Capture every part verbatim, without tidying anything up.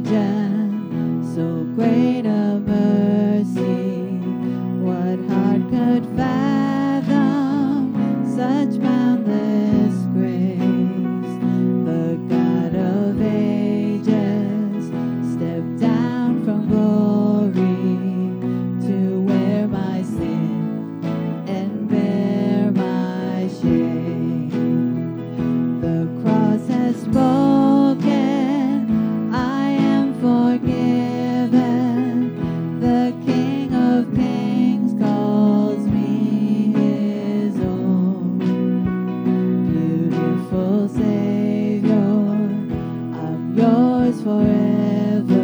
so great a mercy. What heart could fathom such boundless grace? The God of ages stepped down from glory to wear my sin and bear my shame. The cross has spoken, I am forgiven. The King of Kings calls me his own. Beautiful Savior, I'm yours forever.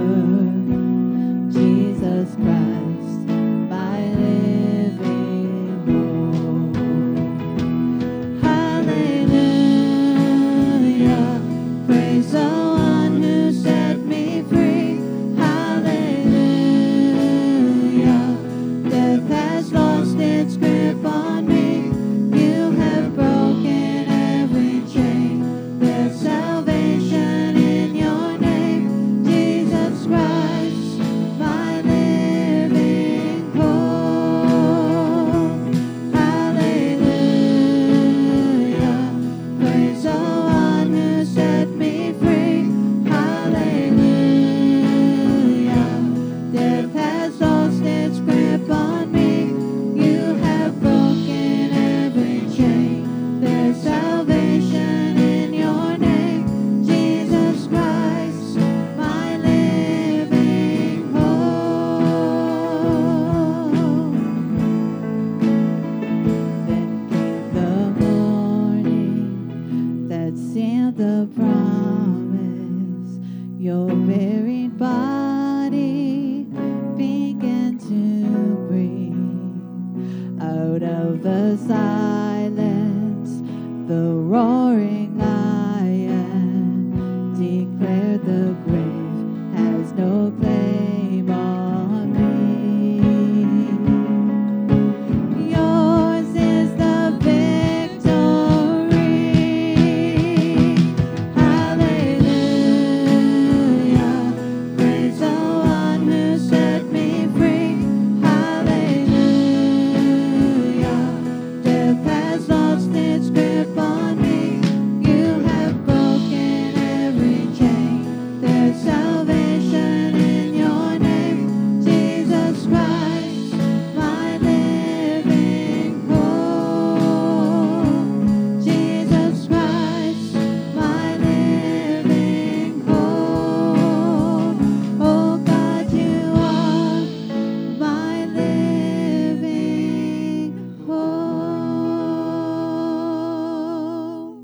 Jesus Christ, my living hope. Hallelujah, praise the one who set me free. Hallelujah, death has lost its grip on me. You have broken every chain. There's salvation in your name, Jesus Christ, my living hope. Hallelujah, praise the one who set me free. Hallelujah, death has lost its grip on me. You have broken every chain. There's salvation in your name, Jesus Christ, my living hope. Then came the morning that sealed the promise. Your buried body began to breathe. Out of the silence, the roaring lion declared the grave has no claim on me. Yours is the victory. Hallelujah, praise the one who set me free. Hallelujah, death has lost its grip on me. You have broken every chain. There's salvation in your name, Jesus Christ, my living hope. Jesus Christ, my living hope. Oh God, you are my living hope.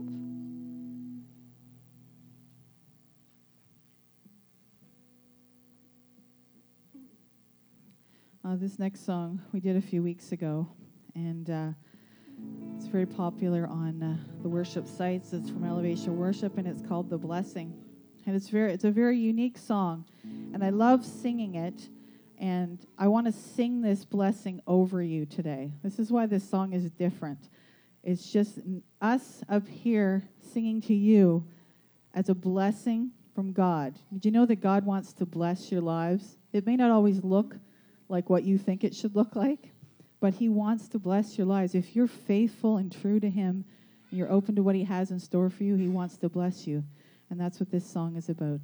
Uh, this next song we did a few weeks ago, and uh, it's very popular on uh, the worship sites. It's from Elevation Worship, and it's called "The Blessing." And it's very, it's a very unique song, and I love singing it. And I want to sing this blessing over you today. This is why this song is different. It's just n- us up here singing to you as a blessing from God. Did you know that God wants to bless your lives? It may not always look like what you think it should look like, but he wants to bless your lives. If you're faithful and true to him, and you're open to what he has in store for you, he wants to bless you. And that's what this song is about.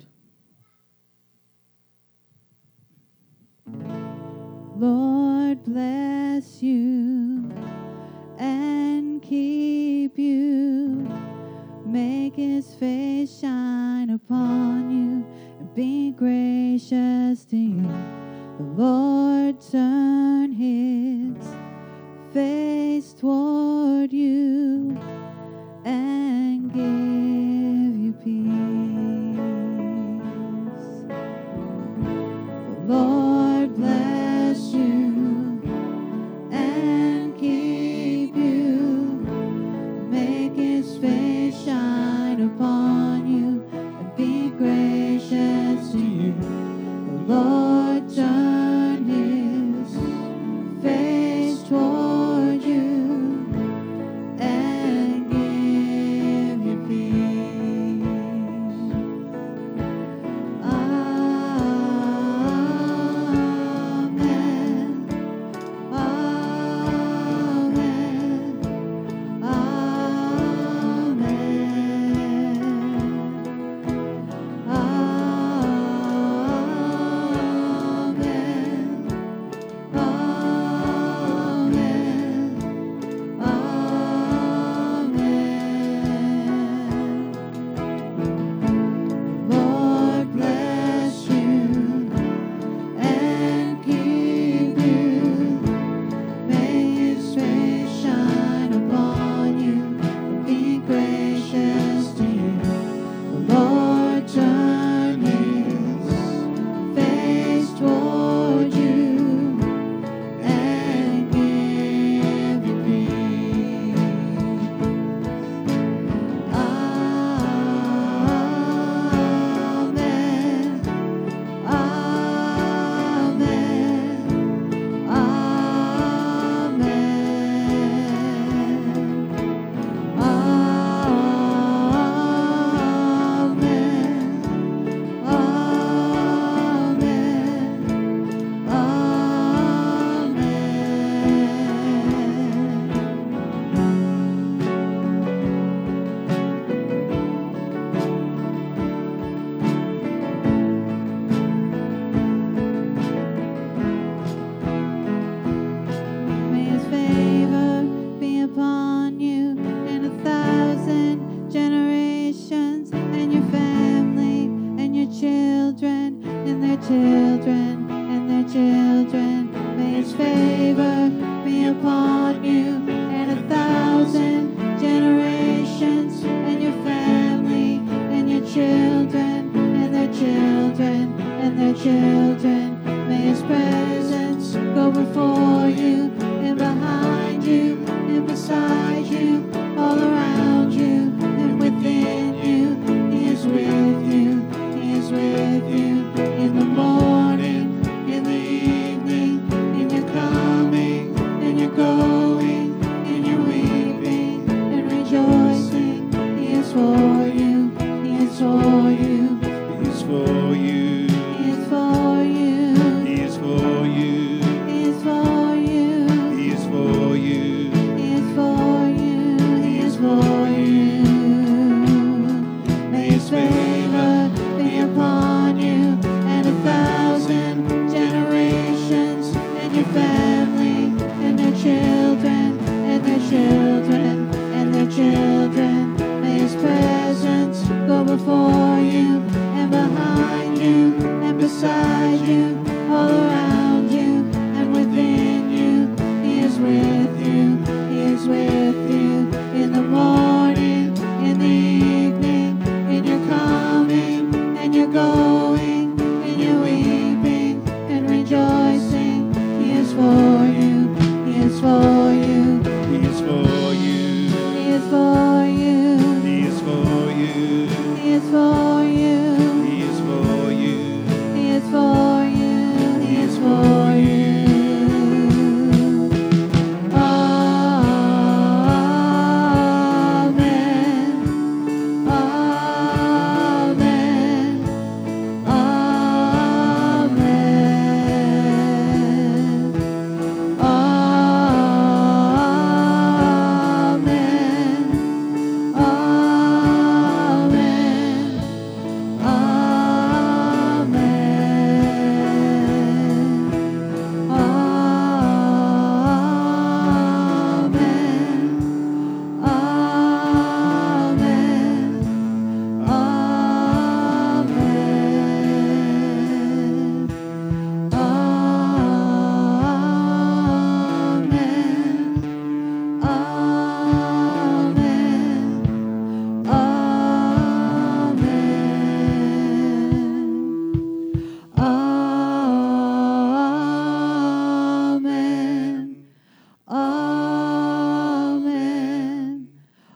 Lord bless you and keep you. Make his face shine upon you and be gracious to you. The Lord turn his face toward you and give you peace. The Lord bless you and keep you. Make his face shine upon you and be gracious to you. The Lord turn his face toward you and give you peace. children and their children. May His favor be upon you and a thousand generations, and your family and your children and their children and their children. May His presence go before you and behind you and beside you, all around you and within you. He is with you, He is with you in the morning, in the evening, in your coming and your going, in your weeping and rejoicing. He is for you, He is for you, He is for you. He is for you, He is for you. He is for you, He is for you. He is for you, He is for you. May His favor be upon you and a thousand generations, and your family and their children and their children and their children. May His presence go before you and behind you and beside you, all around you and within you. He is with you, He is with you in the morning, in the evening, in your coming and your going, in your weeping and rejoicing. He is for you, He is for you, He is for you. He is for you, He is for you. He is for you, He is for you. He is for you, He is for you. Amen. Amen. Amen. Amen. Amen.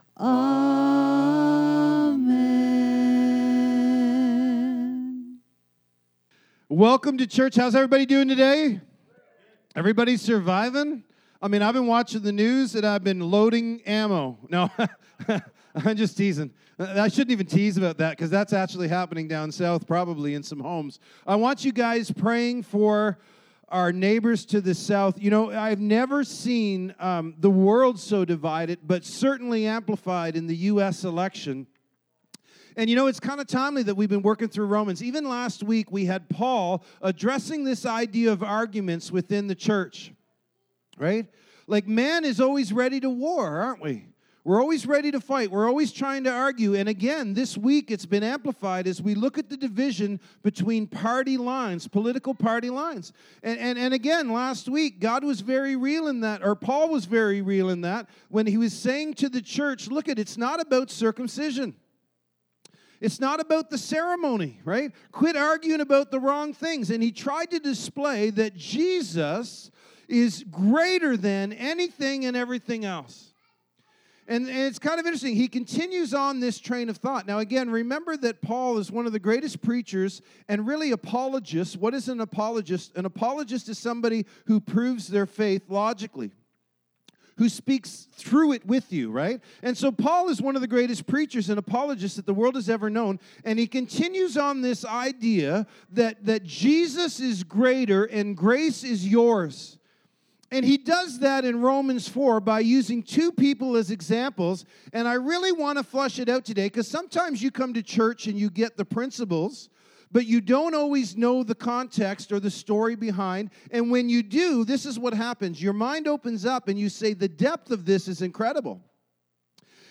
Amen. Welcome to church. How's everybody doing today? Everybody surviving? I mean, I've been watching the news and I've been loading ammo. No, I'm just teasing. I shouldn't even tease about that because that's actually happening down south, probably in some homes. I want you guys praying for our neighbors to the south. You know, I've never seen um, the world so divided, but certainly amplified in the U S election. And you know, it's kind of timely that we've been working through Romans. Even last week, we had Paul addressing this idea of arguments within the church, right? Like, man is always ready to war, aren't we? We're always ready to fight. We're always trying to argue. And again, this week, it's been amplified as we look at the division between party lines, political party lines. And, and, and again, last week, God was very real in that, or Paul was very real in that, when he was saying to the church, look, at it's not about circumcision. It's not about the ceremony, right? Quit arguing about the wrong things. And he tried to display that Jesus is greater than anything and everything else. And, and it's kind of interesting. He continues on this train of thought. Now, again, remember that Paul is one of the greatest preachers and really apologists. What is an apologist? An apologist is somebody who proves their faith logically, who speaks through it with you, right? And so Paul is one of the greatest preachers and apologists that the world has ever known, and he continues on this idea that, that Jesus is greater and grace is yours. And he does that in Romans four by using two people as examples, and I really want to flush it out today, because sometimes you come to church and you get the principles, but you don't always know the context or the story behind. And when you do, this is what happens. Your mind opens up and you say, the depth of this is incredible.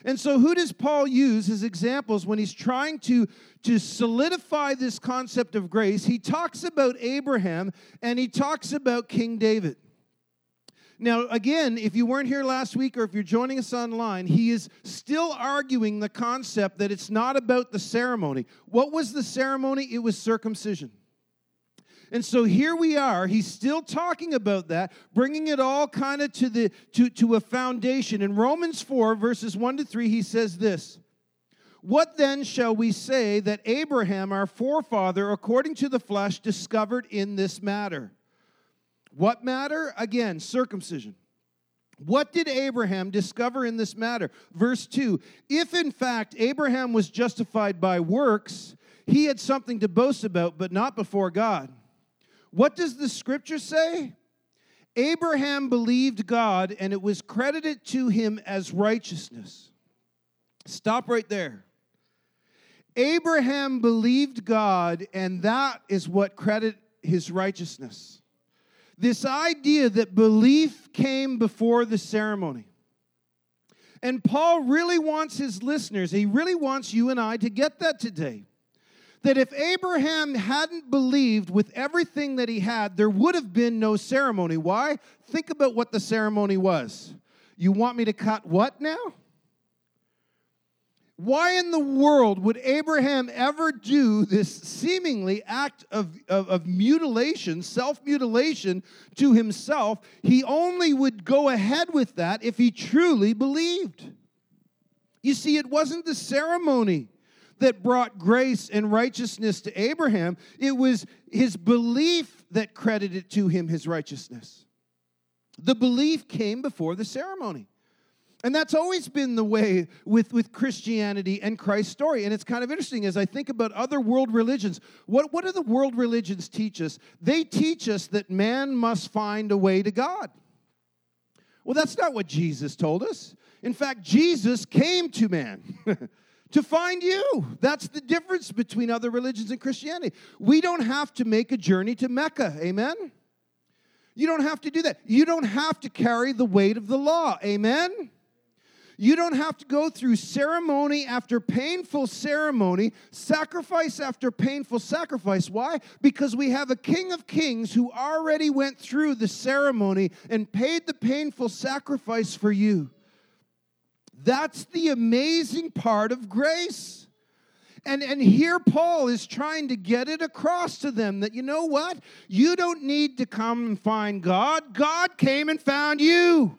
And so who does Paul use as examples when he's trying to, to solidify this concept of grace? He talks about Abraham and he talks about King David. Now, again, if you weren't here last week or if you're joining us online, he is still arguing the concept that it's not about the ceremony. What was the ceremony? It was circumcision. And so here we are. He's still talking about that, bringing it all kind of to the to, to a foundation. In Romans four, verses one to three, he says this, "What then shall we say that Abraham, our forefather, according to the flesh, discovered in this matter?" What matter? Again, circumcision. What did Abraham discover in this matter? Verse two, "If in fact Abraham was justified by works, he had something to boast about, but not before God." What does the scripture say? Abraham believed God, and it was credited to him as righteousness. Stop right there. Abraham believed God, and that is what credited his righteousness. This idea that belief came before the ceremony. And Paul really wants his listeners, he really wants you and I to get that today. That if Abraham hadn't believed with everything that he had, there would have been no ceremony. Why? Think about what the ceremony was. You want me to cut what now? Why in the world would Abraham ever do this seemingly act of, of, of mutilation, self-mutilation to himself? He only would go ahead with that if he truly believed. You see, it wasn't the ceremony that brought grace and righteousness to Abraham. It was his belief that credited to him his righteousness. The belief came before the ceremony. And that's always been the way with, with Christianity and Christ's story. And it's kind of interesting as I think about other world religions. What, what do the world religions teach us? They teach us that man must find a way to God. Well, that's not what Jesus told us. In fact, Jesus came to man. To find you. That's the difference between other religions and Christianity. We don't have to make a journey to Mecca. Amen? You don't have to do that. You don't have to carry the weight of the law. Amen? You don't have to go through ceremony after painful ceremony, sacrifice after painful sacrifice. Why? Because we have a King of Kings who already went through the ceremony and paid the painful sacrifice for you. That's the amazing part of grace. And, and here Paul is trying to get it across to them that, you know what? You don't need to come and find God. God came and found you.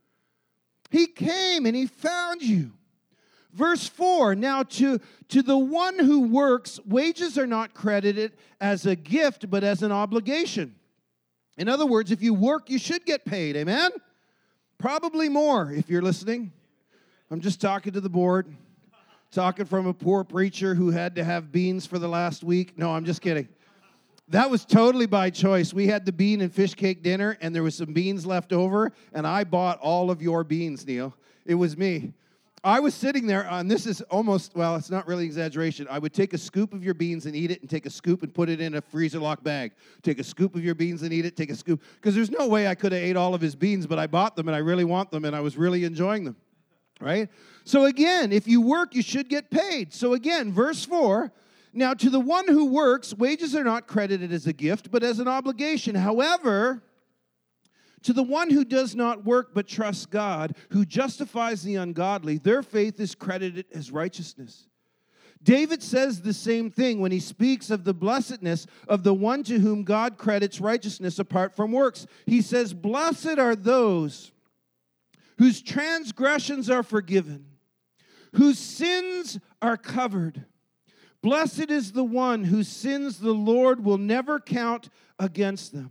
He came and he found you. Verse four, now to, to the one who works, wages are not credited as a gift, but as an obligation. In other words, if you work, you should get paid. Amen? Probably more if you're listening. I'm just talking to the board, talking from a poor preacher who had to have beans for the last week. No, I'm just kidding. That was totally by choice. We had the bean and fish cake dinner, and there was some beans left over, and I bought all of your beans, Neil. It was me. I was sitting there, and this is almost, well, it's not really exaggeration. I would take a scoop of your beans and eat it, and take a scoop and put it in a freezer lock bag. Take a scoop of your beans and eat it, take a scoop. Because there's no way I could have ate all of his beans, but I bought them, and I really want them, and I was really enjoying them. Right? So again, if you work, you should get paid. So again, verse four, now to the one who works, wages are not credited as a gift, but as an obligation. However, to the one who does not work but trusts God, who justifies the ungodly, their faith is credited as righteousness. David says the same thing when he speaks of the blessedness of the one to whom God credits righteousness apart from works. He says, "Blessed are those whose transgressions are forgiven, whose sins are covered. Blessed is the one whose sins the Lord will never count against them."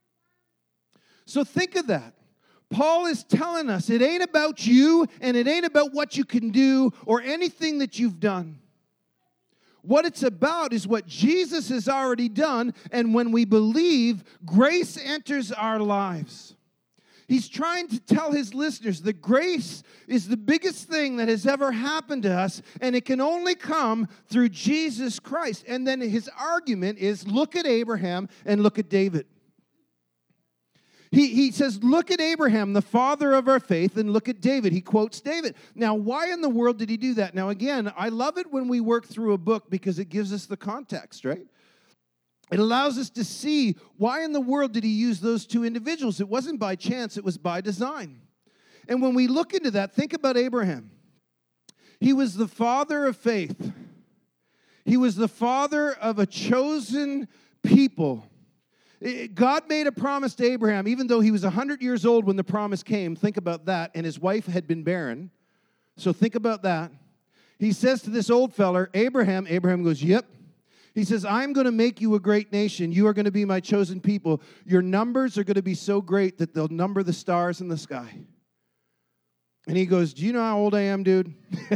So think of that. Paul is telling us it ain't about you and it ain't about what you can do or anything that you've done. What it's about is what Jesus has already done, and when we believe, grace enters our lives. He's trying to tell his listeners that grace is the biggest thing that has ever happened to us, and it can only come through Jesus Christ. And then his argument is, look at Abraham and look at David. He, he says, look at Abraham, the father of our faith, and look at David. He quotes David. Now, why in the world did he do that? Now, again, I love it when we work through a book because it gives us the context, right? It allows us to see why in the world did he use those two individuals. It wasn't by chance, it was by design. And when we look into that, think about Abraham. He was the father of faith. He was the father of a chosen people. God made a promise to Abraham, even though he was one hundred years old when the promise came. Think about that. And his wife had been barren. So think about that. He says to this old feller, Abraham, Abraham goes, yep. He says, I'm going to make you a great nation. You are going to be my chosen people. Your numbers are going to be so great that they'll number the stars in the sky. And he goes, do you know how old I am, dude?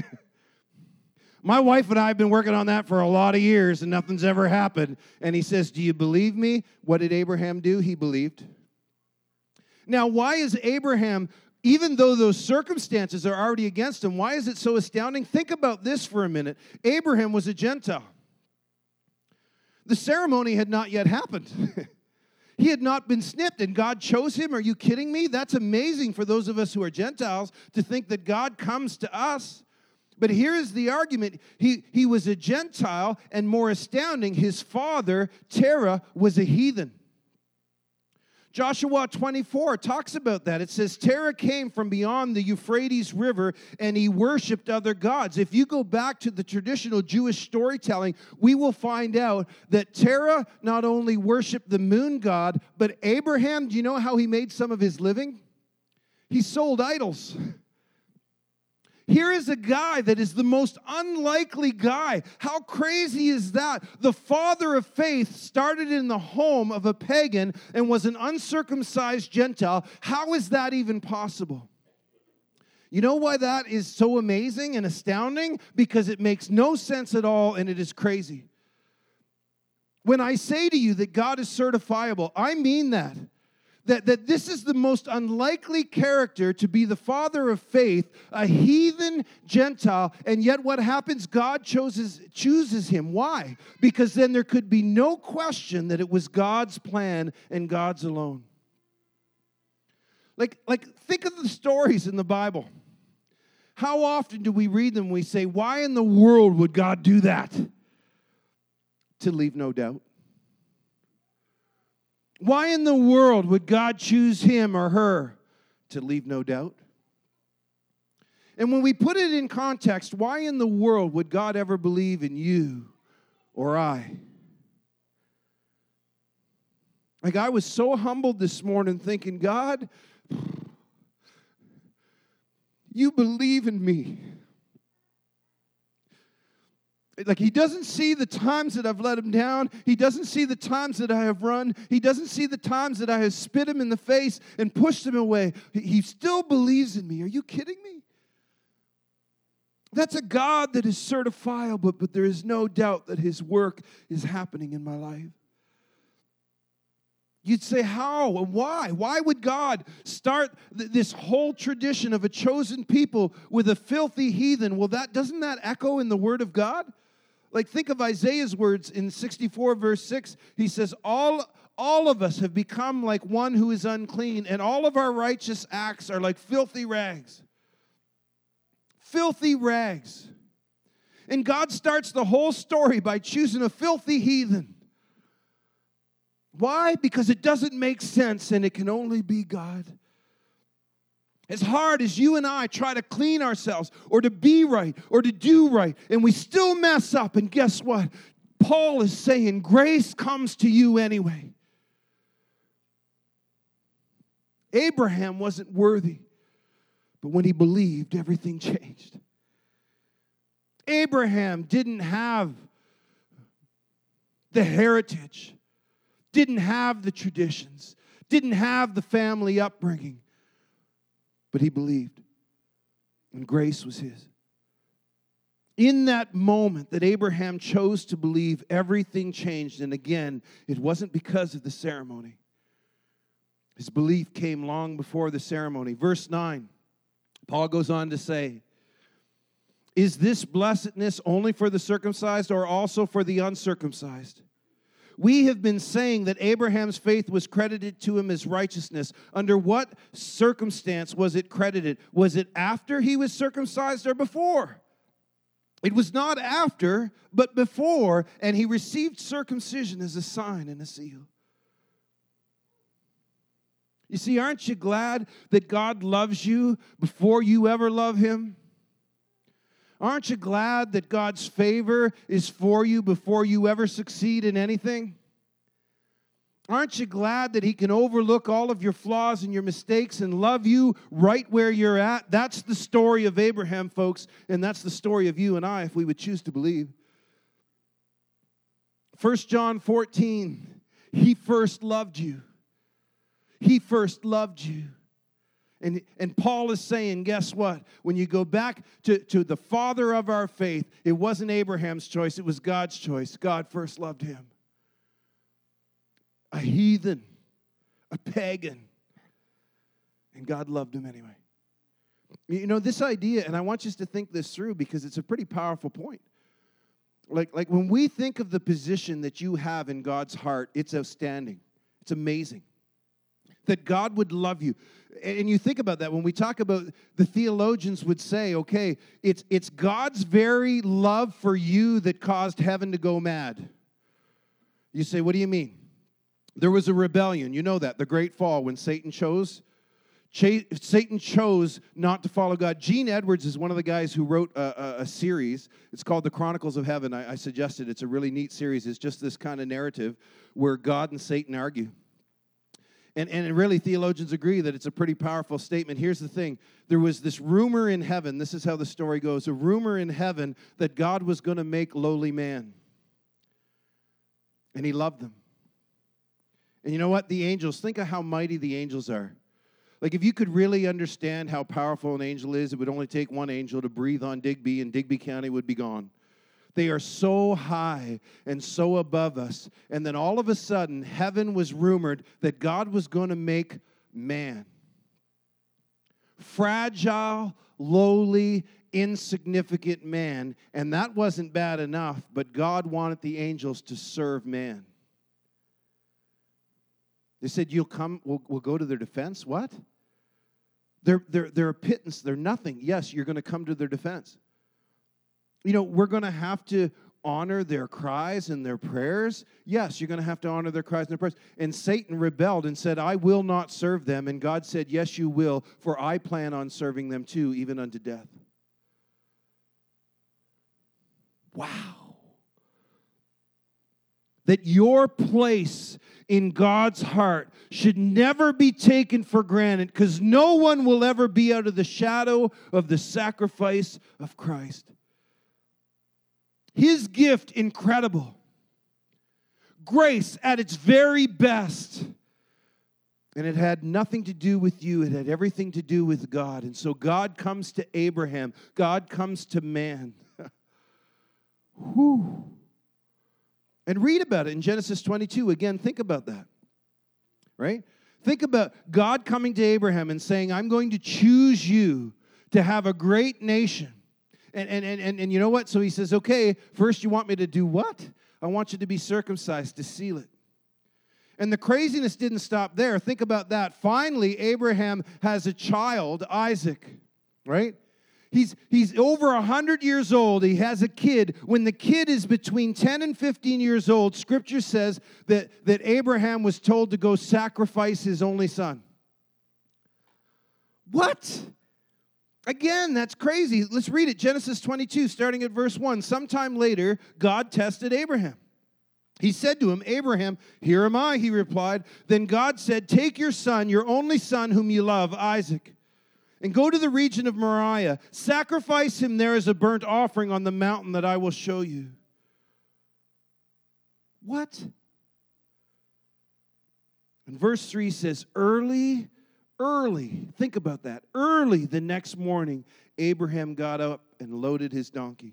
My wife and I have been working on that for a lot of years, and nothing's ever happened. And he says, do you believe me? What did Abraham do? He believed. Now, why is Abraham, even though those circumstances are already against him, why is it so astounding? Think about this for a minute. Abraham was a Gentile. The ceremony had not yet happened. He had not been snipped, and God chose him. Are you kidding me? That's amazing for those of us who are Gentiles to think that God comes to us. But here is the argument. He, he was a Gentile, and more astounding, his father, Terah, was a heathen. Joshua twenty-four talks about that. It says, Terah came from beyond the Euphrates River, and he worshipped other gods. If you go back to the traditional Jewish storytelling, we will find out that Terah not only worshipped the moon god, but Abraham, do you know how he made some of his living? He sold idols. Here is a guy that is the most unlikely guy. How crazy is that? The father of faith started in the home of a pagan and was an uncircumcised Gentile. How is that even possible? You know why that is so amazing and astounding? Because it makes no sense at all and it is crazy. When I say to you that God is certifiable, I mean that. That, that this is the most unlikely character to be the father of faith, a heathen Gentile, and yet what happens? God chooses, chooses him. Why? Because then there could be no question that it was God's plan and God's alone. Like, like think of the stories in the Bible. How often do we read them and we say, why in the world would God do that? To leave no doubt. Why in the world would God choose him or her? To leave no doubt. And when we put it in context, why in the world would God ever believe in you or I? Like, I was so humbled this morning thinking, God, you believe in me. Like, he doesn't see the times that I've let him down. He doesn't see the times that I have run. He doesn't see the times that I have spit him in the face and pushed him away. He still believes in me. Are you kidding me? That's a God that is certifiable, but, but there is no doubt that his work is happening in my life. You'd say, how and why? Why would God start th- this whole tradition of a chosen people with a filthy heathen? Well, that doesn't that echo in the Word of God? Like, think of Isaiah's words in sixty-four, verse six. He says, all, all of us have become like one who is unclean, and all of our righteous acts are like filthy rags. Filthy rags. And God starts the whole story by choosing a filthy heathen. Why? Because it doesn't make sense, and it can only be God. As hard as you and I try to clean ourselves or to be right or to do right, and we still mess up, and guess what? Paul is saying grace comes to you anyway. Abraham wasn't worthy, but when he believed, everything changed. Abraham didn't have the heritage, didn't have the traditions, didn't have the family upbringing. But he believed, and grace was his. In that moment that Abraham chose to believe, everything changed. And again, it wasn't because of the ceremony. His belief came long before the ceremony. Verse nine, Paul goes on to say, is this blessedness only for the circumcised or also for the uncircumcised? We have been saying that Abraham's faith was credited to him as righteousness. Under what circumstance was it credited? Was it after he was circumcised or before? It was not after, but before, and he received circumcision as a sign and a seal. You see, aren't you glad that God loves you before you ever love him? Aren't you glad that God's favor is for you before you ever succeed in anything? Aren't you glad that he can overlook all of your flaws and your mistakes and love you right where you're at? That's the story of Abraham, folks, and that's the story of you and I if we would choose to believe. First John fourteen, he first loved you. He first loved you. And, and Paul is saying, guess what? When you go back to, to the father of our faith, it wasn't Abraham's choice, it was God's choice. God first loved him. A heathen, a pagan, and God loved him anyway. You know, this idea, and I want you to think this through because it's a pretty powerful point. Like, like when we think of the position that you have in God's heart, it's outstanding. It's amazing. That God would love you. And you think about that when we talk about, the theologians would say, okay, it's, it's God's very love for you that caused heaven to go mad. You say, what do you mean? There was a rebellion. You know that, the great fall, when Satan chose. Ch- Satan chose not to follow God. Gene Edwards is one of the guys who wrote a, a, a series. It's called The Chronicles of Heaven. I, I suggested it's a really neat series. It's just this kind of narrative where God and Satan argue. And, and really, theologians agree that it's a pretty powerful statement. Here's the thing. There was this rumor in heaven. This is how the story goes. A rumor in heaven that God was going to make lowly man. And he loved them. And you know what? The angels, think of how mighty the angels are. Like, if you could really understand how powerful an angel is, it would only take one angel to breathe on Digby, and Digby County would be gone. They are so high and so above us. And then all of a sudden, heaven was rumored that God was going to make man. Fragile, lowly, insignificant man. And that wasn't bad enough, but God wanted the angels to serve man. They said, you'll come, we'll, we'll go to their defense. What? They're, they're, they're a pittance. They're nothing. Yes, you're going to come to their defense. You know, we're going to have to honor their cries and their prayers. Yes, you're going to have to honor their cries and their prayers. And Satan rebelled and said, I will not serve them. And God said, yes, you will, for I plan on serving them too, even unto death. Wow. That your place in God's heart should never be taken for granted, because no one will ever be out of the shadow of the sacrifice of Christ. His gift, incredible. Grace at its very best. And it had nothing to do with you. It had everything to do with God. And so God comes to Abraham. God comes to man. Whew. And read about it in Genesis twenty-two. Again, think about that. Right? Think about God coming to Abraham and saying, I'm going to choose you to have a great nation. And, and, and, and you know what? So he says, okay, first you want me to do what? I want you to be circumcised, to seal it. And the craziness didn't stop there. Think about that. Finally, Abraham has a child, Isaac, right? He's, he's over one hundred years old. He has a kid. When the kid is between ten and fifteen years old, Scripture says that, that Abraham was told to go sacrifice his only son. What? Again, that's crazy. Let's read it. Genesis twenty-two, starting at verse one. Sometime later, God tested Abraham. He said to him, Abraham, here am I, he replied. Then God said, take your son, your only son whom you love, Isaac, and go to the region of Moriah. Sacrifice him there as a burnt offering on the mountain that I will show you. What? And verse three says, early Early, think about that. Early the next morning, Abraham got up and loaded his donkey.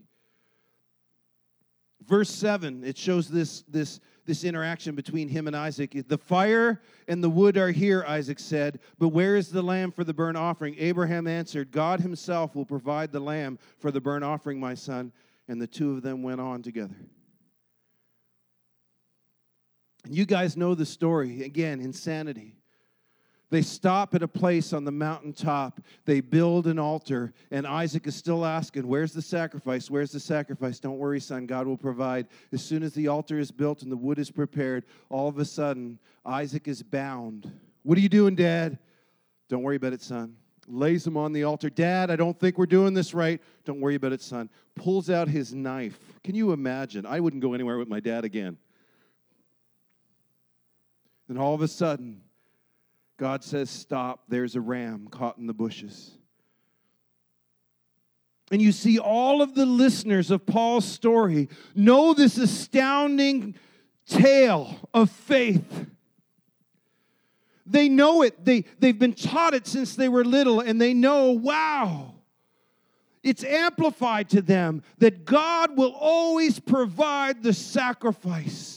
Verse seven, it shows this, this, this interaction between him and Isaac. The fire and the wood are here, Isaac said, but where is the lamb for the burnt offering? Abraham answered, God himself will provide the lamb for the burnt offering, my son. And the two of them went on together. And you guys know the story. Again, insanity. They stop at a place on the mountaintop. They build an altar, and Isaac is still asking, where's the sacrifice? Where's the sacrifice? Don't worry, son, God will provide. As soon as the altar is built and the wood is prepared, all of a sudden, Isaac is bound. What are you doing, Dad? Don't worry about it, son. Lays him on the altar. Dad, I don't think we're doing this right. Don't worry about it, son. Pulls out his knife. Can you imagine? I wouldn't go anywhere with my dad again. Then all of a sudden, God says, stop, there's a ram caught in the bushes. And you see all of the listeners of Paul's story know this astounding tale of faith. They know it. They, they've been taught it since they were little, and they know, wow, it's amplified to them that God will always provide the sacrifice.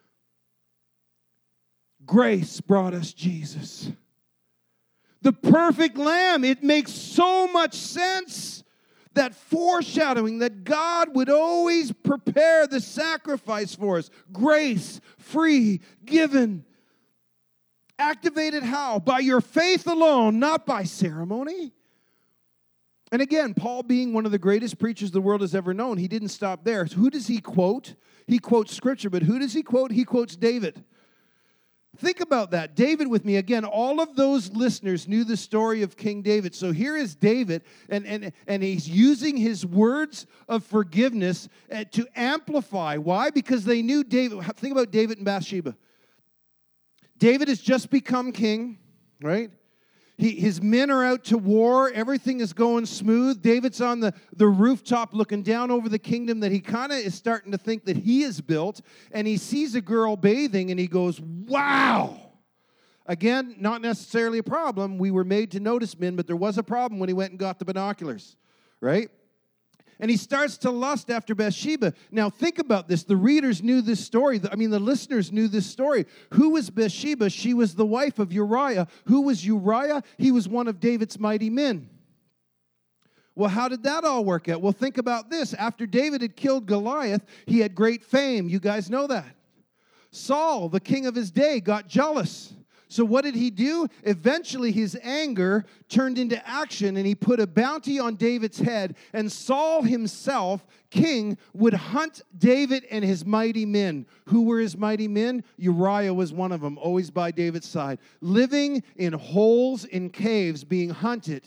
Grace brought us Jesus. The perfect lamb. It makes so much sense. That foreshadowing that God would always prepare the sacrifice for us. Grace, free, given. Activated how? By your faith alone, not by ceremony. And again, Paul being one of the greatest preachers the world has ever known, he didn't stop there. Who does he quote? He quotes Scripture, but who does he quote? He quotes David. Think about that. David with me. Again, all of those listeners knew the story of King David. So here is David, and, and, and he's using his words of forgiveness uh, to amplify. Why? Because they knew David. Think about David and Bathsheba. David has just become king, right? He, his men are out to war. Everything is going smooth. David's on the, the rooftop looking down over the kingdom that he kind of is starting to think that he has built. And he sees a girl bathing and he goes, wow. Again, not necessarily a problem. We were made to notice men, but there was a problem when he went and got the binoculars, right? And he starts to lust after Bathsheba. Now, think about this. The readers knew this story. I mean, the listeners knew this story. Who was Bathsheba? She was the wife of Uriah. Who was Uriah? He was one of David's mighty men. Well, how did that all work out? Well, think about this. After David had killed Goliath, he had great fame. You guys know that. Saul, the king of his day, got jealous. So what did he do? Eventually his anger turned into action, and he put a bounty on David's head, and Saul himself, king, would hunt David and his mighty men. Who were his mighty men? Uriah was one of them, always by David's side, living in holes in caves, being hunted.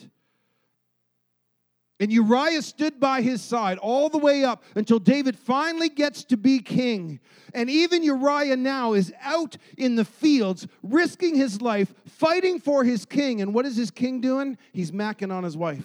And Uriah stood by his side all the way up until David finally gets to be king. And even Uriah now is out in the fields, risking his life, fighting for his king. And what is his king doing? He's macking on his wife.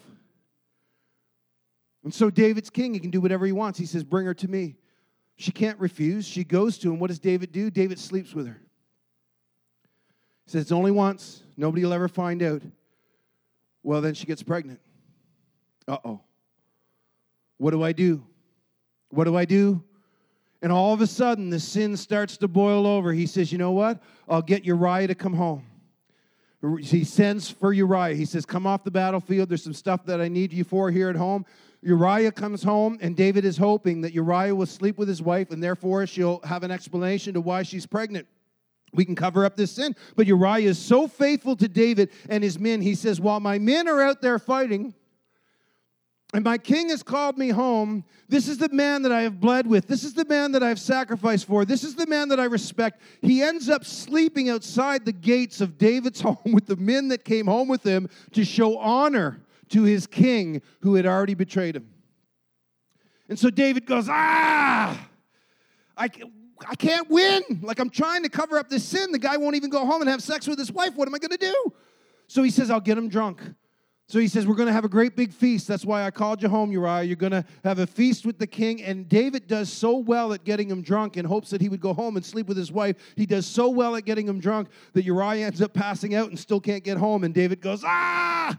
And so David's king, he can do whatever he wants. He says, bring her to me. She can't refuse. She goes to him. What does David do? David sleeps with her. He says, it's only once. Nobody will ever find out. Well, then she gets pregnant. Uh-oh. What do I do? What do I do? And all of a sudden, the sin starts to boil over. He says, you know what? I'll get Uriah to come home. He sends for Uriah. He says, come off the battlefield. There's some stuff that I need you for here at home. Uriah comes home, and David is hoping that Uriah will sleep with his wife, and therefore she'll have an explanation to why she's pregnant. We can cover up this sin. But Uriah is so faithful to David and his men. He says, while my men are out there fighting, and my king has called me home, this is the man that I have bled with. This is the man that I have sacrificed for. This is the man that I respect. He ends up sleeping outside the gates of David's home with the men that came home with him to show honor to his king who had already betrayed him. And so David goes, ah, I, I can't win. Like, I'm trying to cover up this sin. The guy won't even go home and have sex with his wife. What am I going to do? So he says, I'll get him drunk. So he says, we're going to have a great big feast. That's why I called you home, Uriah. You're going to have a feast with the king. And David does so well at getting him drunk in hopes that he would go home and sleep with his wife. He does so well at getting him drunk that Uriah ends up passing out and still can't get home. And David goes, ah!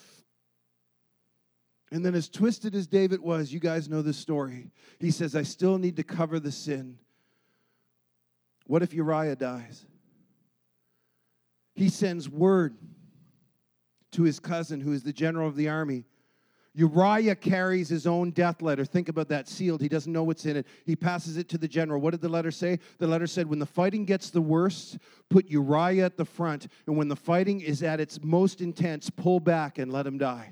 And then as twisted as David was, you guys know this story. He says, I still need to cover the sin. What if Uriah dies? He sends word to his cousin, who is the general of the army. Uriah carries his own death letter. Think about that, sealed. He doesn't know what's in it. He passes it to the general. What did the letter say? The letter said, when the fighting gets the worst, put Uriah at the front. And when the fighting is at its most intense, pull back and let him die.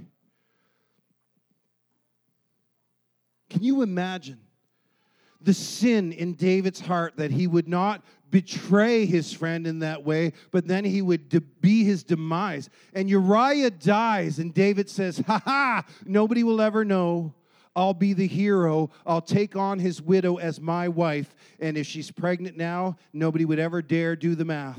Can you imagine the sin in David's heart that he would not betray his friend in that way, but then he would de- be his demise? And Uriah dies, and David says, ha ha, nobody will ever know. I'll be the hero. I'll take on his widow as my wife, and if she's pregnant now, nobody would ever dare do the math.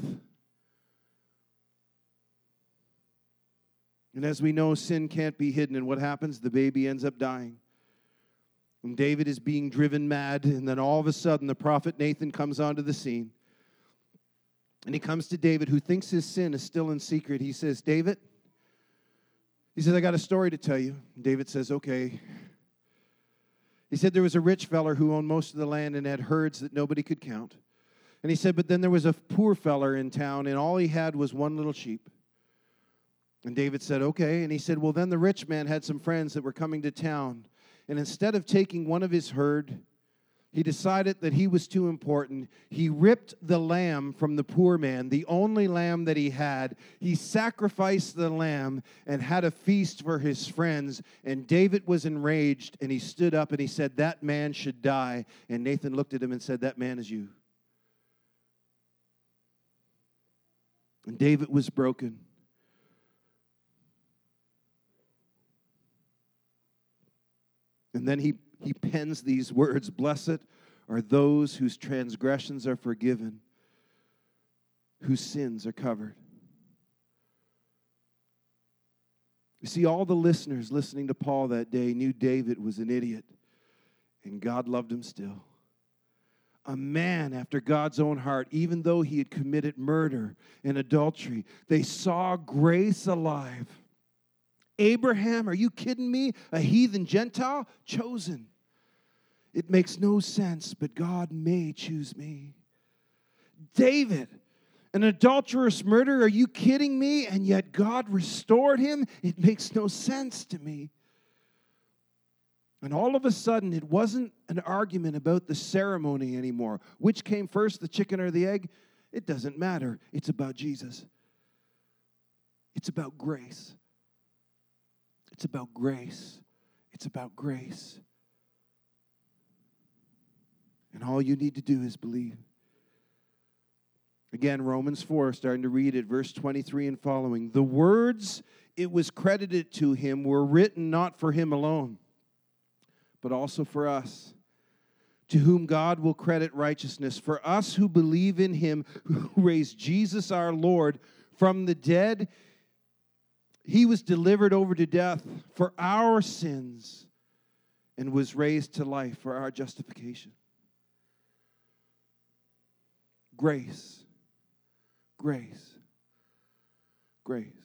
And as we know, sin can't be hidden, and what happens? The baby ends up dying. And David is being driven mad, and then all of a sudden the prophet Nathan comes onto the scene. And he comes to David, who thinks his sin is still in secret. He says, David, he says, I got a story to tell you. And David says, okay. He said there was a rich feller who owned most of the land and had herds that nobody could count. And he said, but then there was a poor feller in town, and all he had was one little sheep. And David said, okay. And he said, well, then the rich man had some friends that were coming to town. And instead of taking one of his herd, he decided that he was too important. He ripped the lamb from the poor man, the only lamb that he had. He sacrificed the lamb and had a feast for his friends. And David was enraged, and he stood up and he said, that man should die. And Nathan looked at him and said, that man is you. And David was broken. And then he, he pens these words, blessed are those whose transgressions are forgiven, whose sins are covered. You see, all the listeners listening to Paul that day knew David was an idiot, and God loved him still. A man after God's own heart, even though he had committed murder and adultery, they saw grace alive. Abraham, are you kidding me? A heathen Gentile? Chosen. It makes no sense, but God may choose me. David, an adulterous murderer, are you kidding me? And yet God restored him? It makes no sense to me. And all of a sudden, it wasn't an argument about the ceremony anymore. Which came first, the chicken or the egg? It doesn't matter. It's about Jesus. It's about grace. It's about grace. It's about grace. And all you need to do is believe. Again, Romans four, starting to read it, verse twenty-three and following. The words it was credited to him were written not for him alone, but also for us, to whom God will credit righteousness. For us who believe in him who raised Jesus our Lord from the dead, he was delivered over to death for our sins and was raised to life for our justification. Grace, grace, grace.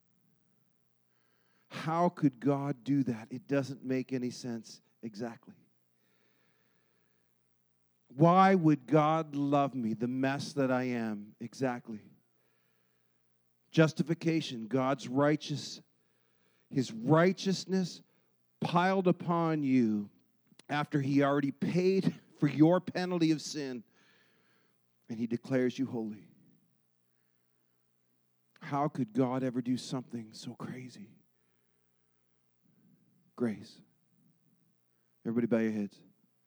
How could God do that? It doesn't make any sense exactly. Why would God love me, the mess that I am? Exactly. Justification, God's righteous, his righteousness piled upon you after he already paid for your penalty of sin, and he declares you holy. How could God ever do something so crazy? Grace. Everybody bow your heads.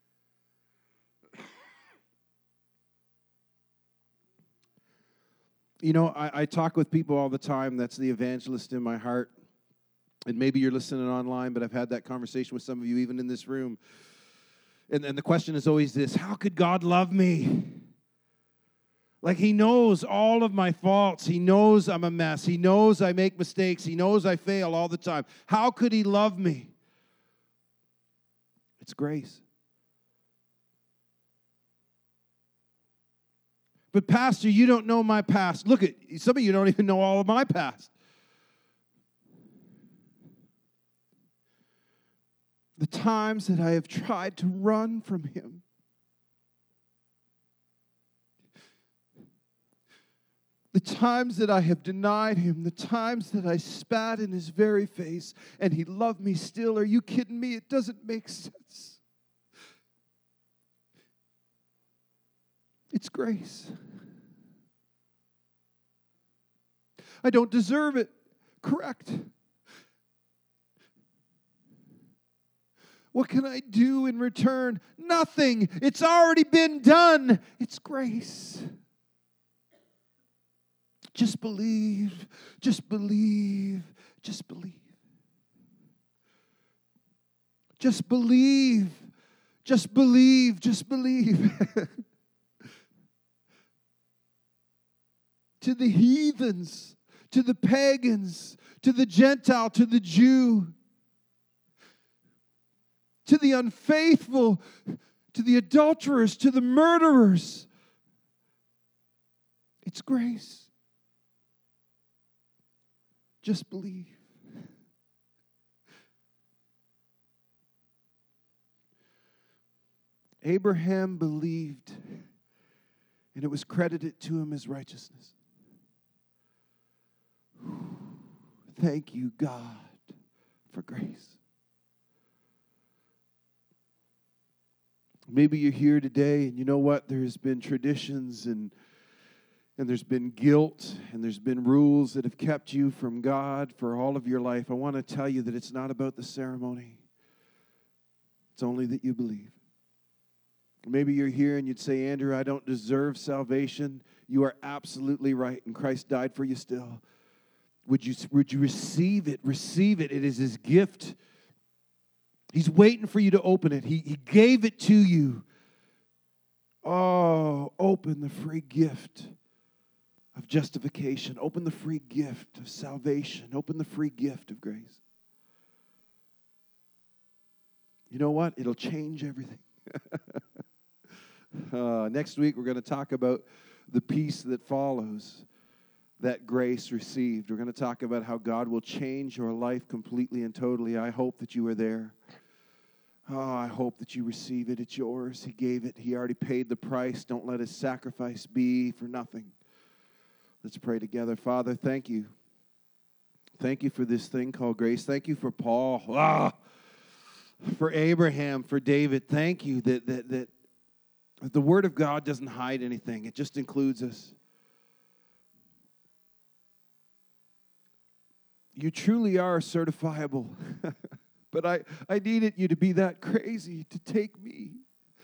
You know, I, I talk with people all the time. That's the evangelist in my heart. And maybe you're listening online, but I've had that conversation with some of you, even in this room. And, and the question is always this: how could God love me? Like, he knows all of my faults. He knows I'm a mess. He knows I make mistakes. He knows I fail all the time. How could he love me? It's grace. But Pastor, you don't know my past. Look, at some of you don't even know all of my past. The times that I have tried to run from him. The times that I have denied him, the times that I spat in his very face, and he loved me still. Are you kidding me? It doesn't make sense. It's grace. I don't deserve it. Correct. What can I do in return? Nothing. It's already been done. It's grace. Just believe. Just believe. Just believe. Just believe. Just believe. Just believe. To the heathens, to the pagans, to the Gentile, to the Jew, to the unfaithful, to the adulterers, to the murderers. It's grace. Just believe. Abraham believed, and it was credited to him as righteousness. Thank you, God, for grace. Maybe you're here today and you know what? There's been traditions and, and there's been guilt and there's been rules that have kept you from God for all of your life. I want to tell you that it's not about the ceremony. It's only that you believe. Maybe you're here and you'd say, Andrew, I don't deserve salvation. You are absolutely right, and Christ died for you still. Would you, would you receive it? Receive it. It is his gift. He's waiting for you to open it. He, he gave it to you. Oh, open the free gift of justification. Open the free gift of salvation. Open the free gift of grace. You know what? It'll change everything. uh, next week, we're going to talk about the peace that follows that grace received. We're going to talk about how God will change your life completely and totally. I hope that you are there. Oh, I hope that you receive it. It's yours. He gave it. He already paid the price. Don't let his sacrifice be for nothing. Let's pray together. Father, thank you. Thank you for this thing called grace. Thank you for Paul. Ah, for Abraham, for David. Thank you that, that, that the Word of God doesn't hide anything. It just includes us. You truly are certifiable. But I, I needed you to be that crazy to take me.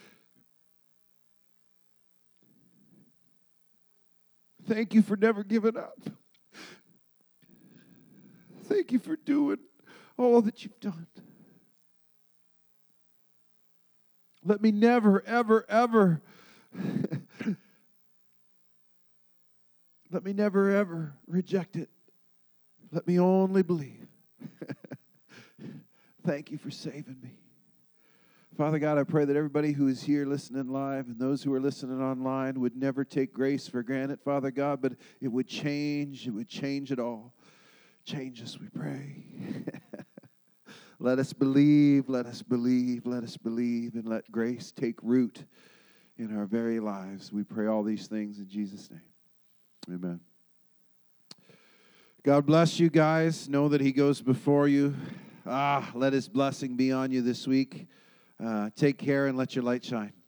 Thank you for never giving up. Thank you for doing all that you've done. Let me never, ever, ever, let me never, ever reject it. Let me only believe. Thank you for saving me. Father God, I pray that everybody who is here listening live and those who are listening online would never take grace for granted, Father God, but it would change. It would change it all. Change us, we pray. Let us believe, let us believe, let us believe, and let grace take root in our very lives. We pray all these things in Jesus' name. Amen. God bless you guys. Know that he goes before you. Ah, let his blessing be on you this week. Uh, take care and let your light shine.